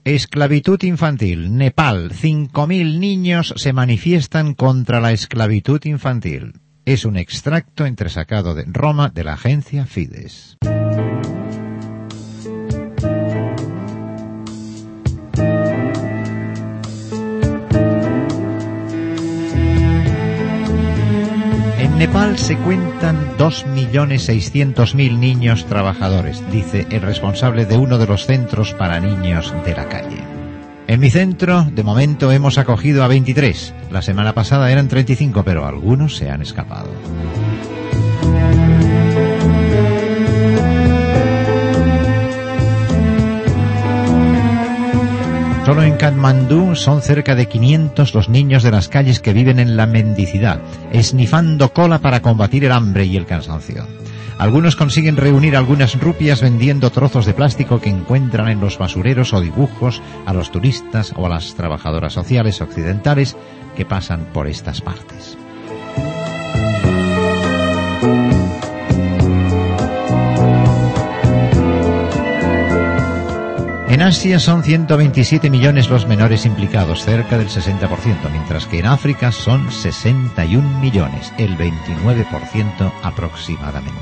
Esclavitud infantil. Nepal. 5.000 niños se manifiestan contra la esclavitud infantil. Es un extracto entresacado de Roma de la agencia Fides. En Nepal se cuentan 2.600.000 niños trabajadores, dice el responsable de uno de los centros para niños de la calle. En mi centro, de momento, hemos acogido a 23. La semana pasada eran 35, pero algunos se han escapado. Solo en Katmandú son cerca de 500 los niños de las calles que viven en la mendicidad, esnifando cola para combatir el hambre y el cansancio. Algunos consiguen reunir algunas rupias vendiendo trozos de plástico que encuentran en los basureros o dibujos a los turistas o a las trabajadoras sociales occidentales que pasan por estas partes. En Asia son 127 millones los menores implicados, cerca del 60%, mientras que en África son 61 millones, el 29% aproximadamente.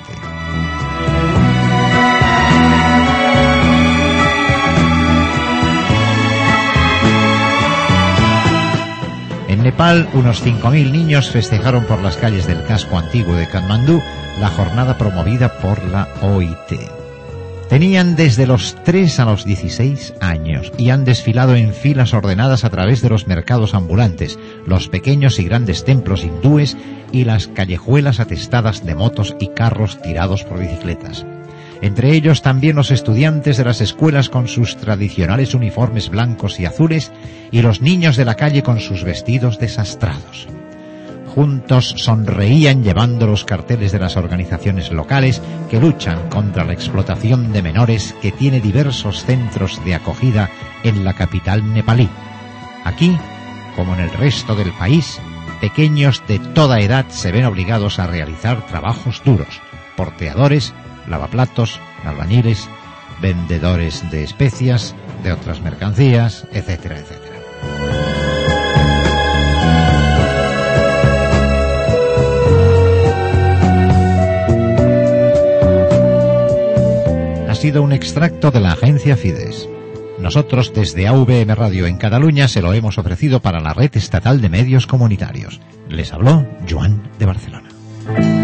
En Nepal, unos 5.000 niños festejaron por las calles del casco antiguo de Katmandú la jornada promovida por la OIT. Tenían desde los 3 a los 16 años y han desfilado en filas ordenadas a través de los mercados ambulantes, los pequeños y grandes templos hindúes y las callejuelas atestadas de motos y carros tirados por bicicletas. Entre ellos también los estudiantes de las escuelas con sus tradicionales uniformes blancos y azules y los niños de la calle con sus vestidos desastrados. Juntos sonreían llevando los carteles de las organizaciones locales que luchan contra la explotación de menores que tiene diversos centros de acogida en la capital nepalí. Aquí, como en el resto del país, pequeños de toda edad se ven obligados a realizar trabajos duros: porteadores, lavaplatos, albañiles, vendedores de especias, de otras mercancías, etcétera, etcétera. Ha sido un extracto de la agencia Fides. Nosotros desde AVM Radio en Cataluña se lo hemos ofrecido para la Red Estatal de Medios Comunitarios. Les habló Joan de Barcelona.